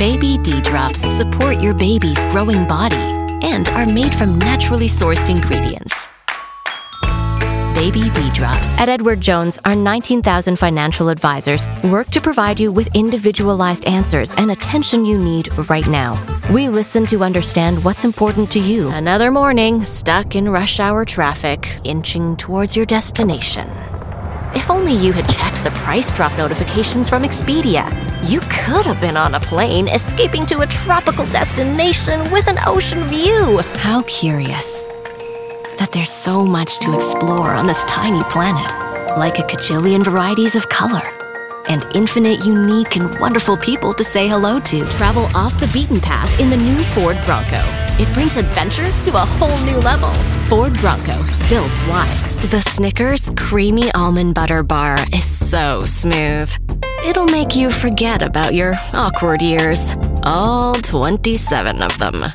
Baby D drops support your baby's growing body and are made from naturally sourced ingredients. Baby D drops. At Edward Jones, our 19,000 financial advisors work to provide you with individualized answers and attention you need right now. We listen to understand what's important to you. Another morning, stuck in rush hour traffic, inching towards your destination. If only you had checked the price drop notifications from Expedia. You could have been on a plane escaping to a tropical destination with an ocean view. How curious that there's so much to explore on this tiny planet, like a cajillion varieties of color and infinite unique and wonderful people to say hello to. Travel off the beaten path in the new Ford Bronco. It brings adventure to a whole new level. Ford Bronco, built wild. The Snickers Creamy Almond Butter Bar is so smooth. It'll make you forget about your awkward years. All 27 of them.